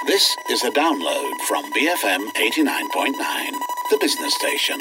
This is a download from BFM 89.9, the business station.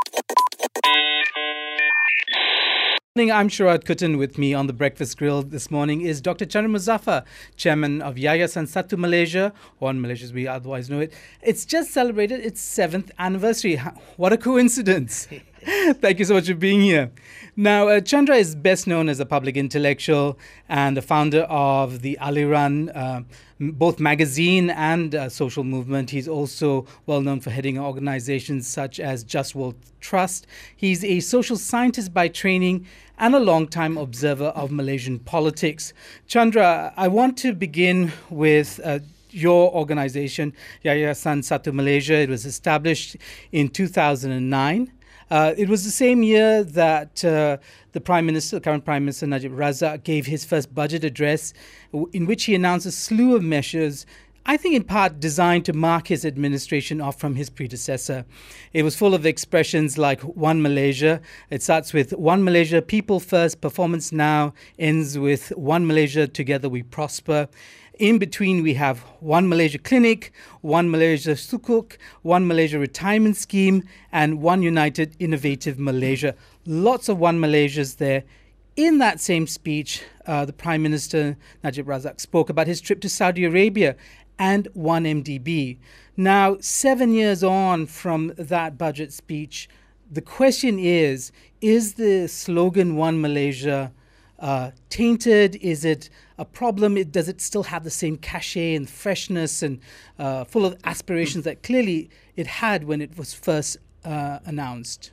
I'm Sharad Kuttan. With me on the Breakfast Grill this morning is Dr. Chandra Muzaffar, chairman of Yayasan Satu Malaysia, or in Malaysia as we otherwise know it. It's just celebrated its 7th anniversary. What a coincidence. Thank you so much for being here. Now, Chandra is best known as a public intellectual and the founder of the Aliran, both magazine and social movement. He's also well known for heading organizations such as Just World Trust. He's a social scientist by training and a long-time observer of Malaysian politics. Chandra, I want to begin with your organization, Yayasan Satu Malaysia. It was established in 2009. It was the same year that the current Prime Minister Najib Razak, gave his first budget address, in which he announced a slew of measures, I think in part designed to mark his administration off from his predecessor. It was full of expressions like One Malaysia. It starts with One Malaysia, People First, Performance Now, ends with One Malaysia, Together We Prosper. In between, we have One Malaysia Clinic, One Malaysia Sukuk, One Malaysia Retirement Scheme, and One United Innovative Malaysia. Lots of One Malaysias there. In that same speech, the Prime Minister, Najib Razak, spoke about his trip to Saudi Arabia and 1MDB. Now, 7 years on from that budget speech, the question is the slogan One Malaysia tainted? Is it a problem? Does it still have the same cachet and freshness and full of aspirations that clearly it had when it was first announced?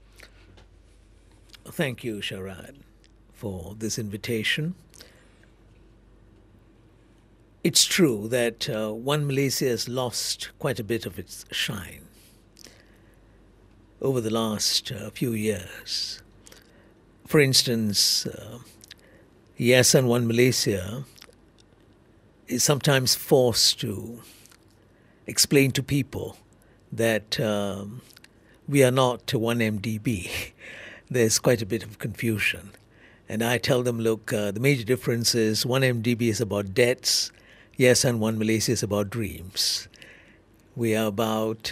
Thank you, Sharad, for this invitation. It's true that One Malaysia has lost quite a bit of its shine over the last few years. For instance, Yayasan One Malaysia is sometimes forced to explain to people that we are not 1MDB. There's quite a bit of confusion. And I tell them, look, the major difference is 1MDB is about debts, Yayasan One Malaysia is about dreams. We are about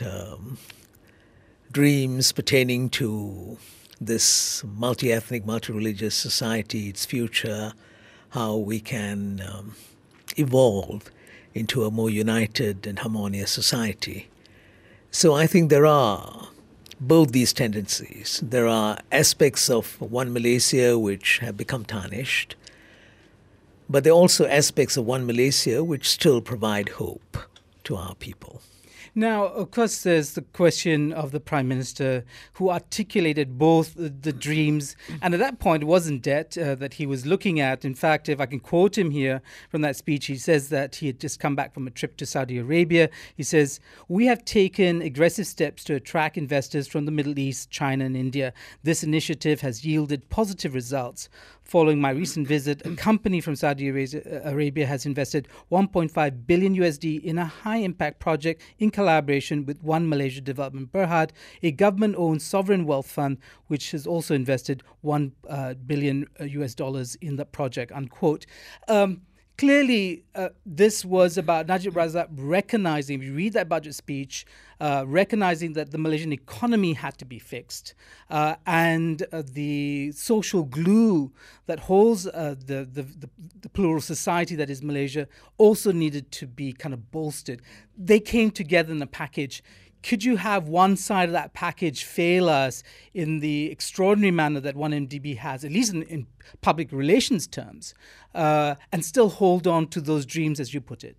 dreams pertaining to this multi-ethnic, multi-religious society, its future, how we can evolve into a more united and harmonious society. So I think there are both these tendencies. There are aspects of One Malaysia which have become tarnished, but there are also aspects of One Malaysia which still provide hope to our people. Now, of course, there's the question of the Prime Minister who articulated both the dreams, and at that point it wasn't debt that he was looking at. In fact, if I can quote him here from that speech, he says that he had just come back from a trip to Saudi Arabia. He says, "We have taken aggressive steps to attract investors from the Middle East, China and India. This initiative has yielded positive results. Following my recent visit, a company from Saudi Arabia has invested 1.5 billion USD in a high-impact project in collaboration with One Malaysia Development Berhad, a government-owned sovereign wealth fund, which has also invested $1 billion US dollars in the project," unquote. Clearly, this was about Najib Razak recognizing, if you read that budget speech, recognizing that the Malaysian economy had to be fixed and the social glue that holds the plural society that is Malaysia also needed to be kind of bolstered. They came together in a package. Could you have one side of that package fail us in the extraordinary manner that 1MDB has, at least in public relations terms, and still hold on to those dreams, as you put it?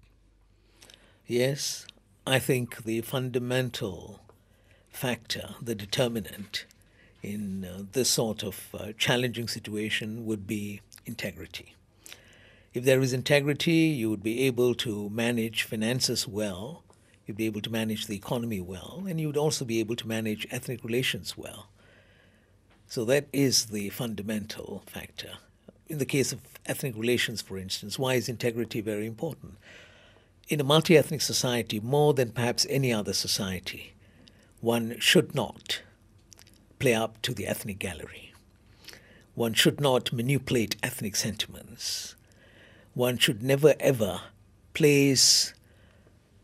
Yes, I think the fundamental factor, the determinant in this sort of challenging situation would be integrity. If there is integrity, you would be able to manage finances well, you'd be able to manage the economy well, and you would also be able to manage ethnic relations well. So that is the fundamental factor. In the case of ethnic relations, for instance, why is integrity very important? In a multi-ethnic society, more than perhaps any other society, one should not play up to the ethnic gallery. One should not manipulate ethnic sentiments. One should never ever place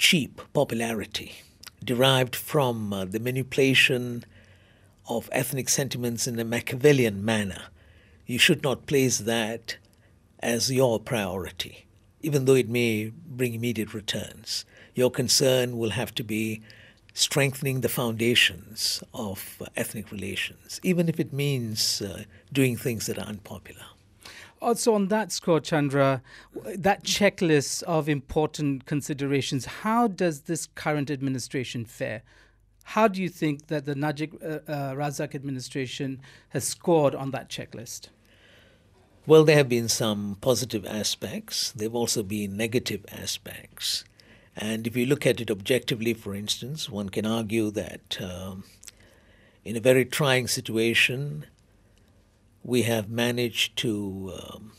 cheap popularity derived from the manipulation of ethnic sentiments in a Machiavellian manner. You should not place that as your priority, even though it may bring immediate returns. Your concern will have to be strengthening the foundations of ethnic relations, even if it means doing things that are unpopular. Also, on that score, Chandra, that checklist of important considerations, how does this current administration fare? How do you think that the Najib Razak administration has scored on that checklist? Well, there have been some positive aspects. There have also been negative aspects. And if you look at it objectively, for instance, one can argue that in a very trying situation, we have managed to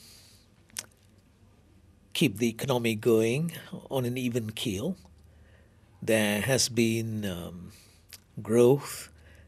keep the economy going on an even keel. There has been growth.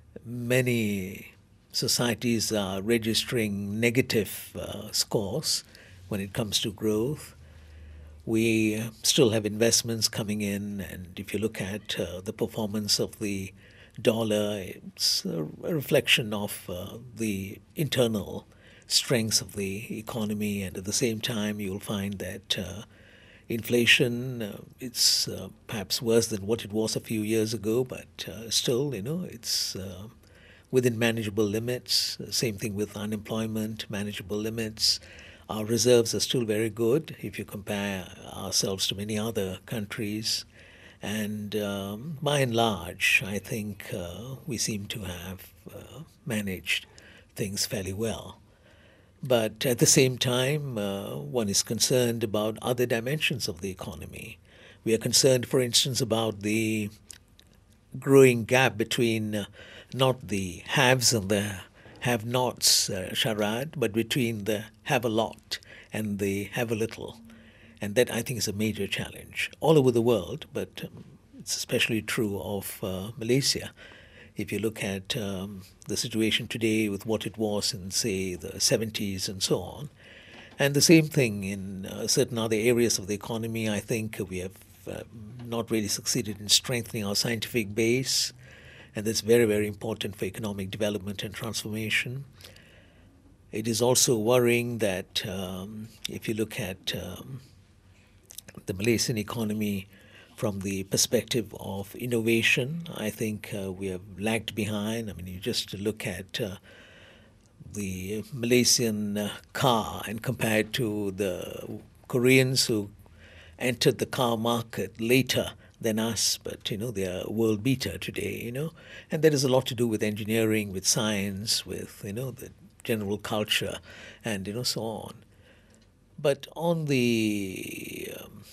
Many societies are registering negative scores when it comes to growth. We still have investments coming in, and if you look at the performance of the dollar, it's a reflection of the internal strengths of the economy, and at the same time you'll find that inflation, it's perhaps worse than what it was a few years ago, but still, it's within manageable limits. Same thing with unemployment, manageable limits. Our reserves are still very good if you compare ourselves to many other countries. And by and large, I think we seem to have managed things fairly well. But at the same time, one is concerned about other dimensions of the economy. We are concerned, for instance, about the growing gap between not the haves and the have-nots, Sharad, but between the have-a-lot and the have-a-little. And that, I think, is a major challenge all over the world, but it's especially true of Malaysia. If you look at the situation today with what it was in, say, the 70s and so on, and the same thing in certain other areas of the economy, I think we have not really succeeded in strengthening our scientific base, and that's very, very important for economic development and transformation. It is also worrying that if you look at the Malaysian economy from the perspective of innovation, I think we have lagged behind. I mean, you just look at the Malaysian car and compare it to the Koreans who entered the car market later than us, but, they are world beater today, And that has a lot to do with engineering, with science, with, the general culture, and, so on. But on the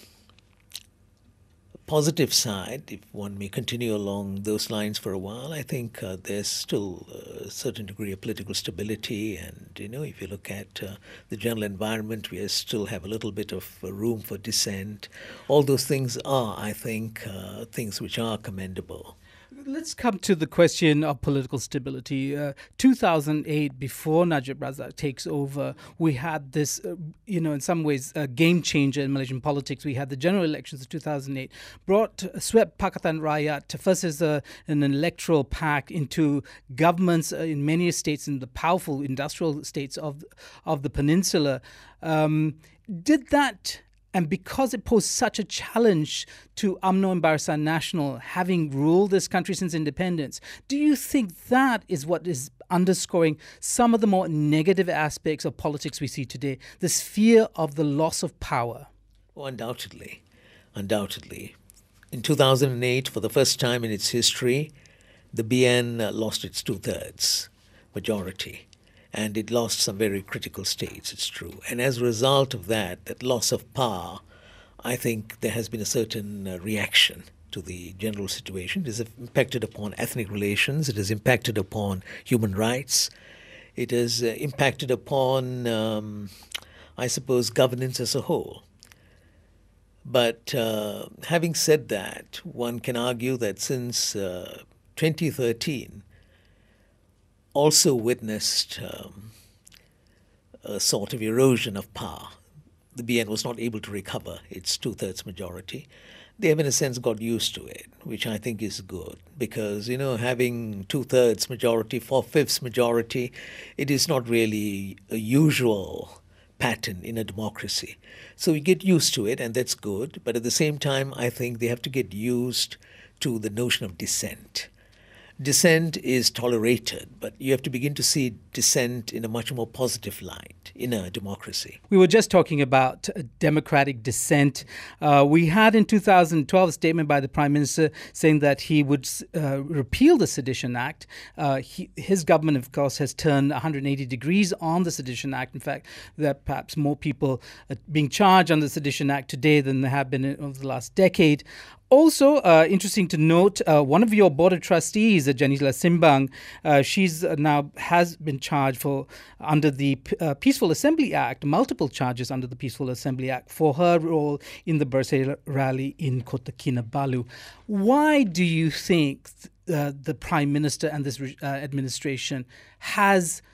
positive side, if one may continue along those lines for a while, I think there's still a certain degree of political stability. And, if you look at the general environment, we still have a little bit of room for dissent. All those things are, I think, things which are commendable. Let's come to the question of political stability. 2008, before Najib Razak takes over, we had this, in some ways, a game changer in Malaysian politics. We had the general elections of 2008, swept Pakatan Rakyat first as an electoral pact into governments in many states, in the powerful industrial states of the peninsula. Did that... And because it posed such a challenge to UMNO and Barisan Nasional, having ruled this country since independence, do you think that is what is underscoring some of the more negative aspects of politics we see today, this fear of the loss of power? Oh, undoubtedly. Undoubtedly. In 2008, for the first time in its history, the BN lost its two-thirds majority. And it lost some very critical states, it's true. And as a result of that loss of power, I think there has been a certain reaction to the general situation. It has impacted upon ethnic relations. It has impacted upon human rights. It has impacted upon, I suppose, governance as a whole. But having said that, one can argue that since 2013, also witnessed a sort of erosion of power. The BN was not able to recover its two-thirds majority. they have in a sense got used to it, which I think is good because, having 2/3 majority, 4/5 majority, it is not really a usual pattern in a democracy. So we get used to it, and that's good. But at the same time, I think they have to get used to the notion of dissent. Dissent is tolerated, but you have to begin to see dissent in a much more positive light in a democracy. We were just talking about democratic dissent. We had in 2012 a statement by the Prime Minister saying that he would repeal the Sedition Act. His government, of course, has turned 180 degrees on the Sedition Act. In fact, there are perhaps more people being charged under the Sedition Act today than there have been over the last decade. Also, interesting to note, one of your board of trustees, Janila Simbang, she's now has been charged for under the Peaceful Assembly Act, multiple charges under the Peaceful Assembly Act for her role in the Bersih rally in Kota Kinabalu. Why do you think the Prime Minister and this administration has,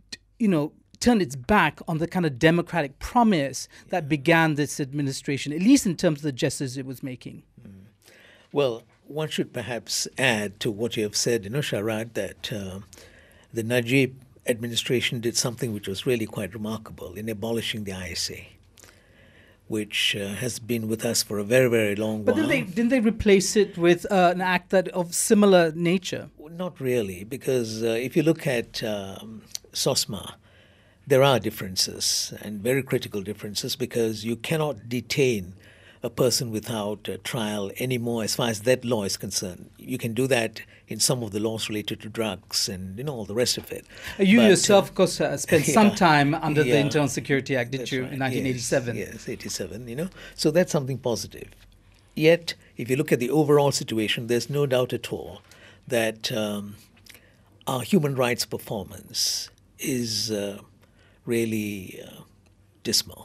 turned its back on the kind of democratic promise that began this administration, at least in terms of the gestures it was making? Well, one should perhaps add to what you have said, Sharad, that the Najib administration did something which was really quite remarkable in abolishing the ISA, which has been with us for a very, very long while. But didn't they replace it with an act that of similar nature? Not really, because if you look at SOSMA, there are differences, and very critical differences, because you cannot detain a person without a trial anymore as far as that law is concerned. You can do that in some of the laws related to drugs and all the rest of it. You yourself, of course, spent some time under the Internal Security Act, did you, right. in 1987? Yes, 87, So that's something positive. Yet, if you look at the overall situation, there's no doubt at all that our human rights performance is really dismal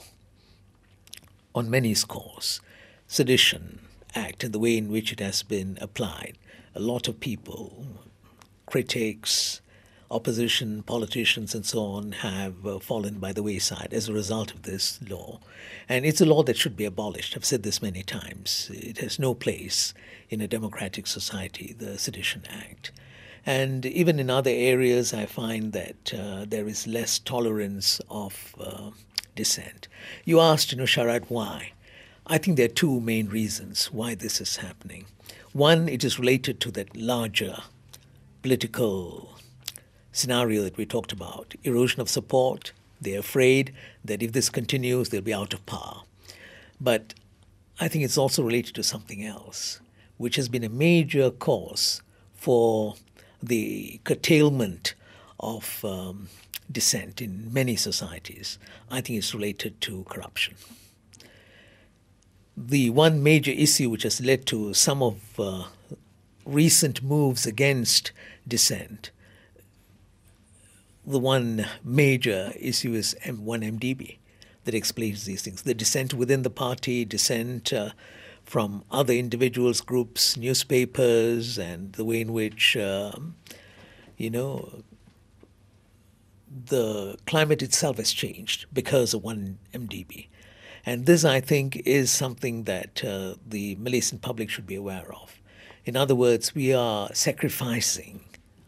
on many scores. Sedition Act and the way in which it has been applied. A lot of people, critics, opposition, politicians and so on have fallen by the wayside as a result of this law. And it's a law that should be abolished. I've said this many times. It has no place in a democratic society, the Sedition Act. And even in other areas, I find that there is less tolerance of dissent. You asked, Sharad, why? I think there are two main reasons why this is happening. One, it is related to that larger political scenario that we talked about, erosion of support. They're afraid that if this continues, they'll be out of power. But I think it's also related to something else, which has been a major cause for the curtailment of dissent in many societies. I think it's related to corruption. The one major issue which has led to some of recent moves against dissent, the one major issue is 1MDB that explains these things. The dissent within the party, dissent from other individuals, groups, newspapers, and the way in which, the climate itself has changed because of 1MDB. And this, I think, is something that the Malaysian public should be aware of. In other words, we are sacrificing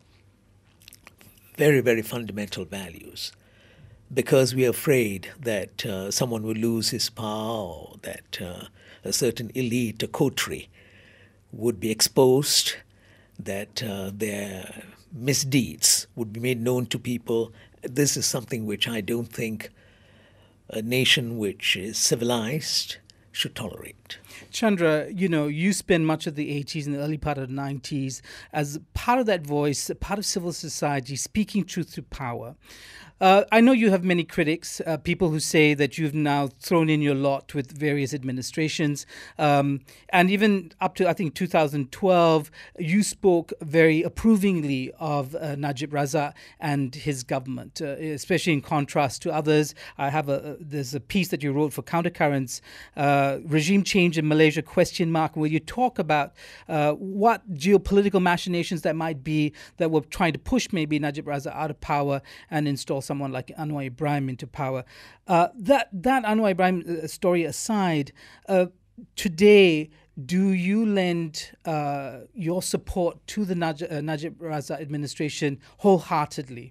very, very fundamental values because we are afraid that someone will lose his power or that a certain elite, a coterie, would be exposed, that their misdeeds would be made known to people. This is something which I don't think a nation which is civilized should tolerate. Chandra, you spent much of the 80s and the early part of the 90s as part of that voice, part of civil society, speaking truth to power. I know you have many critics, people who say that you've now thrown in your lot with various administrations. And even up to, I think, 2012, you spoke very approvingly of Najib Razak and his government, especially in contrast to others. There's a piece that you wrote for Countercurrents, Regime Change in Malaysia, ? Where you talk about what geopolitical machinations that might be that were trying to push maybe Najib Razak out of power and install someone like Anwar Ibrahim into power. That Anwar Ibrahim story aside, today, do you lend your support to the Najib Razak administration wholeheartedly?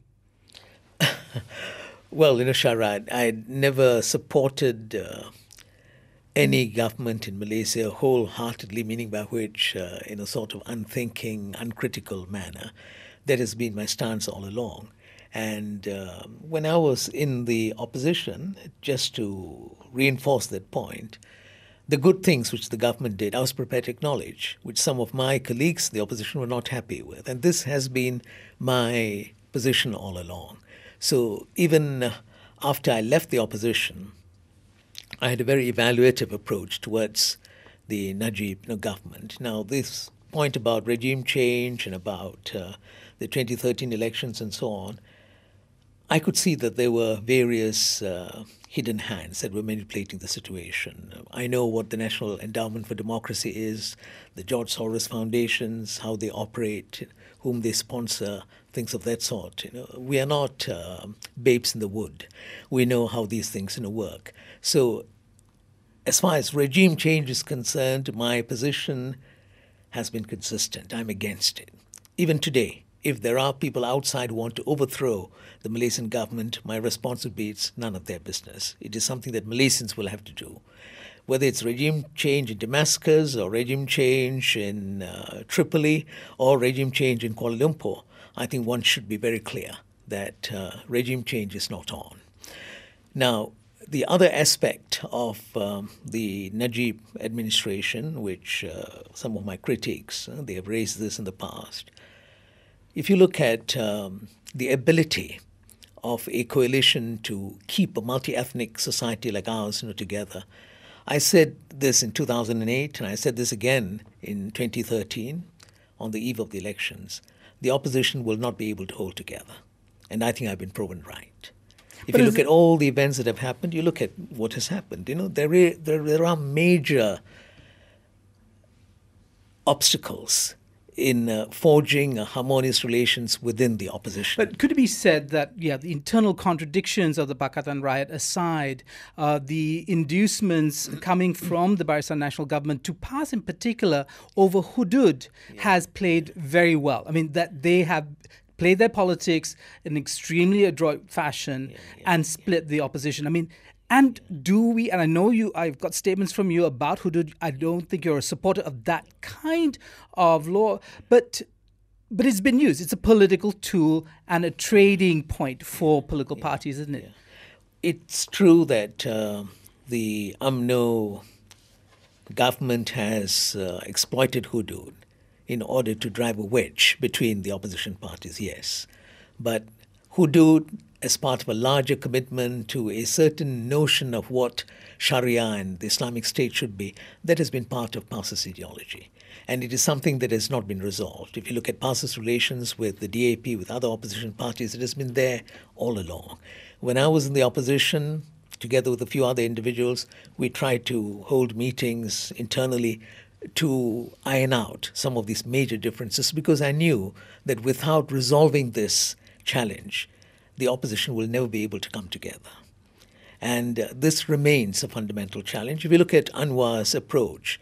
Well, Sharad, I never supported any government in Malaysia wholeheartedly, meaning by which, in a sort of unthinking, uncritical manner. That has been my stance all along. And when I was in the opposition, just to reinforce that point, the good things which the government did, I was prepared to acknowledge, which some of my colleagues in the opposition were not happy with. And this has been my position all along. So even after I left the opposition, I had a very evaluative approach towards the Najib government. Now, this point about regime change and about the 2013 elections and so on, I could see that there were various hidden hands that were manipulating the situation. I know what the National Endowment for Democracy is, the George Soros Foundations, how they operate, whom they sponsor, things of that sort. We are not babes in the wood. We know how these things work. So as far as regime change is concerned, my position has been consistent. I'm against it. Even today, if there are people outside who want to overthrow the Malaysian government, my response would be it's none of their business. It is something that Malaysians will have to do. Whether it's regime change in Damascus or regime change in Tripoli or regime change in Kuala Lumpur, I think one should be very clear that regime change is not on. Now, the other aspect of the Najib administration, which some of my critics, they have raised this in the past. If you look at the ability of a coalition to keep a multi-ethnic society like ours together, I said this in 2008, and I said this again in 2013 on the eve of the elections. The opposition will not be able to hold together. And I think I've been proven right. If you look at all the events that have happened, you look at what has happened. There are major obstacles in forging harmonious relations within the opposition. But could it be said that, the internal contradictions of the Pakatan riot aside, the inducements coming from the Barisan National Government to pass in particular over Hudud has played very well? I mean, that they have played their politics in an extremely adroit fashion and split the opposition. I mean, and I know I've got statements from you about Hudud. I don't think you're a supporter of that kind of law, but it's been used. It's a political tool and a trading point for political parties, isn't it? It's true that the UMNO government has exploited Hudud in order to drive a wedge between the opposition parties, yes. But Hudud, as part of a larger commitment to a certain notion of what Sharia and the Islamic State should be, that has been part of PAS's ideology. And it is something that has not been resolved. If you look at PAS's relations with the DAP, with other opposition parties, it has been there all along. When I was in the opposition, together with a few other individuals, we tried to hold meetings internally to iron out some of these major differences, because I knew that without resolving this challenge, the opposition will never be able to come together. And this remains a fundamental challenge. If you look at Anwar's approach,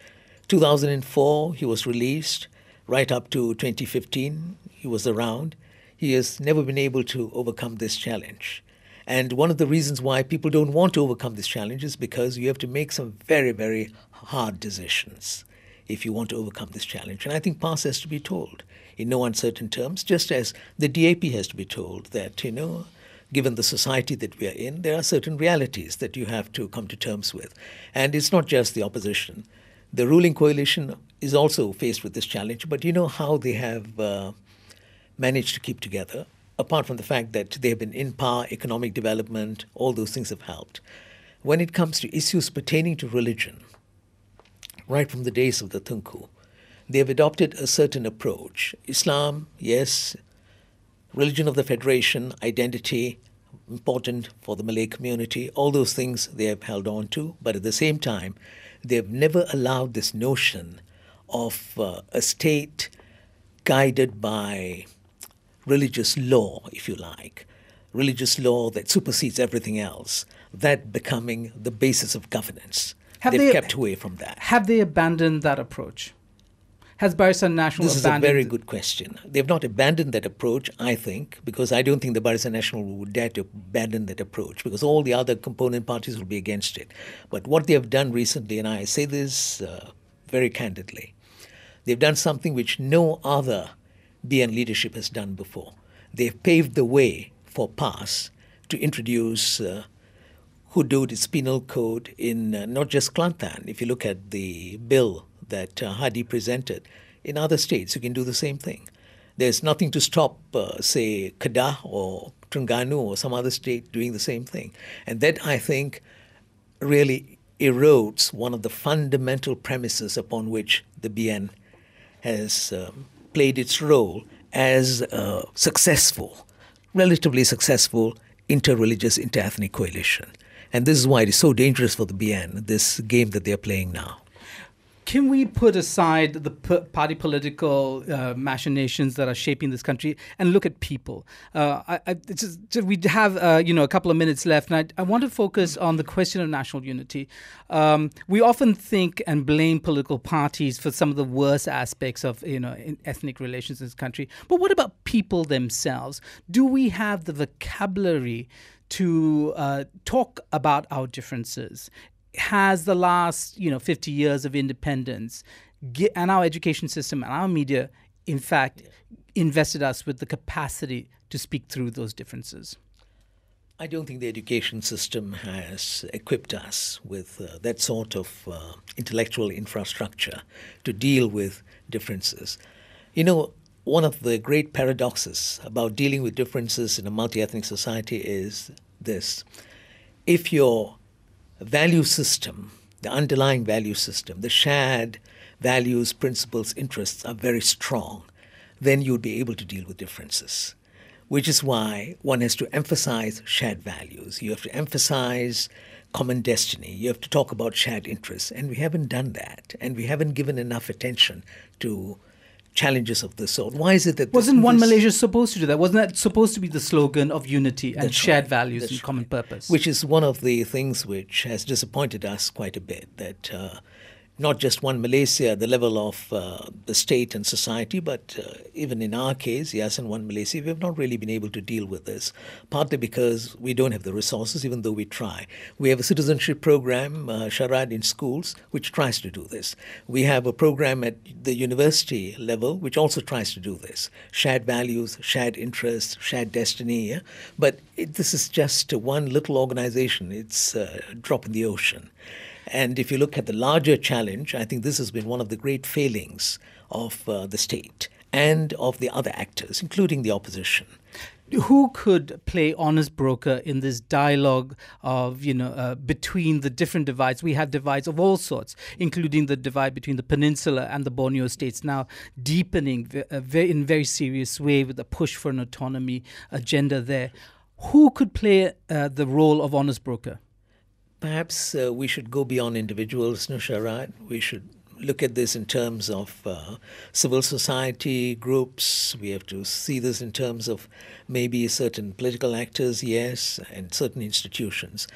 2004, he was released. Right up to 2015, he was around. He has never been able to overcome this challenge. And one of the reasons why people don't want to overcome this challenge is because you have to make some very, very hard decisions if you want to overcome this challenge. And I think PAS has to be told in no uncertain terms, just as the DAP has to be told that, given the society that we are in, there are certain realities that you have to come to terms with. And it's not just the opposition. The ruling coalition is also faced with this challenge, but you know how they have managed to keep together, apart from the fact that they have been in power, economic development, all those things have helped. When it comes to issues pertaining to religion, right from the days of the Tunku, they have adopted a certain approach. Islam, yes. Religion of the Federation, identity, important for the Malay community. All those things they have held on to. But at the same time, they have never allowed this notion of a state guided by religious law, if you like. Religious law that supersedes everything else. That becoming the basis of governance. They've kept away from that. Have they abandoned that approach? Has Barisan National This abandoned? This is a very good question. They've not abandoned that approach, I think, because I don't think the Barisan National would dare to abandon that approach, because all the other component parties will be against it. But what they have done recently, and I say this very candidly, they've done something which no other BN leadership has done before. They've paved the way for PAS to introduce hudud, its penal code, in not just Kelantan. If you look at the bill that Hadi presented, in other states you can do the same thing. There's nothing to stop, say, Kedah or Terengganu or some other state doing the same thing. And that, I think, really erodes one of the fundamental premises upon which the BN has played its role as a successful, relatively successful inter-religious, inter-ethnic coalition. And this is why it is so dangerous for the BN, this game that they're playing now. Can we put aside the party political machinations that are shaping this country and look at people? We have a couple of minutes left, and I want to focus on the question of national unity. We often think and blame political parties for some of the worst aspects of ethnic relations in this country. But what about people themselves? Do we have the vocabulary to talk about our differences? Has the last 50 years of independence and our education system and our media, in fact, invested us with the capacity to speak through those differences? I don't think the education system has equipped us with that sort of intellectual infrastructure to deal with differences. One of the great paradoxes about dealing with differences in a multi-ethnic society is this. If your value system, the underlying value system, the shared values, principles, interests are very strong, then you'll be able to deal with differences, which is why one has to emphasize shared values. You have to emphasize common destiny. You have to talk about shared interests. And we haven't done that. And we haven't given enough attention to challenges of this sort. Why is it that... Wasn't One Malaysia supposed to do that? Wasn't that supposed to be the slogan of unity and shared values and common purpose? Which is one of the things which has disappointed us quite a bit, that not just One Malaysia, the level of the state and society, but even in our case, Yayasan One Malaysia, we have not really been able to deal with this, partly because we don't have the resources, even though we try. We have a citizenship program, Sharad, in schools, which tries to do this. We have a program at the university level, which also tries to do this. Shared values, shared interests, shared destiny. Yeah? But this is just one little organization. It's a drop in the ocean. And if you look at the larger challenge, I think this has been one of the great failings of the state and of the other actors, including the opposition. Who could play honest broker in this dialogue of, between the different divides? We have divides of all sorts, including the divide between the Peninsula and the Borneo states now deepening in a very serious way with a push for an autonomy agenda there. Who could play the role of honest broker? Perhaps we should go beyond individuals, Nusharat. We should look at this in terms of civil society groups. We have to see this in terms of maybe certain political actors, yes, and certain institutions.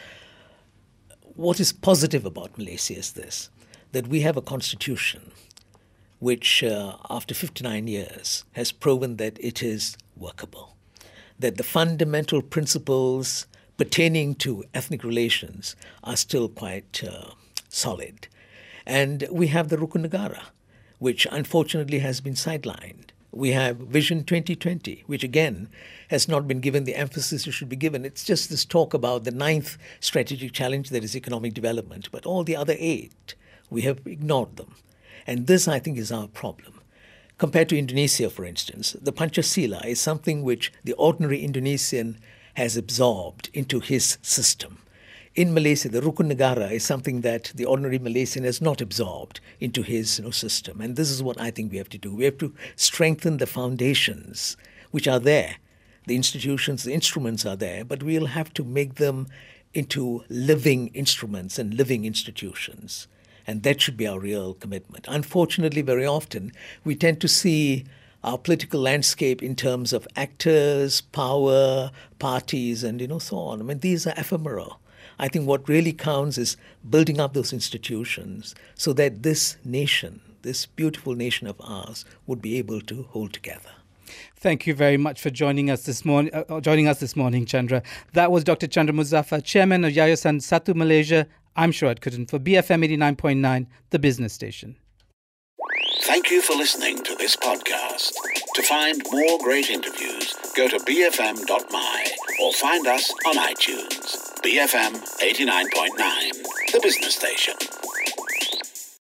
What is positive about Malaysia is this, that we have a constitution which, after 59 years, has proven that it is workable, that the fundamental principles pertaining to ethnic relations are still quite solid. And we have the Rukun Negara, which unfortunately has been sidelined. We have Vision 2020, which again has not been given the emphasis it should be given. It's just this talk about the 9th strategic challenge, that is economic development. But all the other 8, we have ignored them. And this, I think, is our problem. Compared to Indonesia, for instance, the Pancasila is something which the ordinary Indonesian has absorbed into his system. In Malaysia, the Rukun Negara is something that the ordinary Malaysian has not absorbed into his system. And this is what I think we have to do. We have to strengthen the foundations which are there. The institutions, the instruments are there, but we'll have to make them into living instruments and living institutions. And that should be our real commitment. Unfortunately, very often, we tend to see our political landscape in terms of actors, power, parties, and so on. I mean, these are ephemeral. I think what really counts is building up those institutions so that this nation, this beautiful nation of ours, would be able to hold together. Thank you very much for joining us this morning, Chandra. That was Dr. Chandra Muzaffar, Chairman of Yayasan Satu Malaysia. I'm Sharad Kuttan for BFM 89.9, the business station. Thank you for listening to this podcast. To find more great interviews, go to bfm.my or find us on iTunes. BFM 89.9, the business station.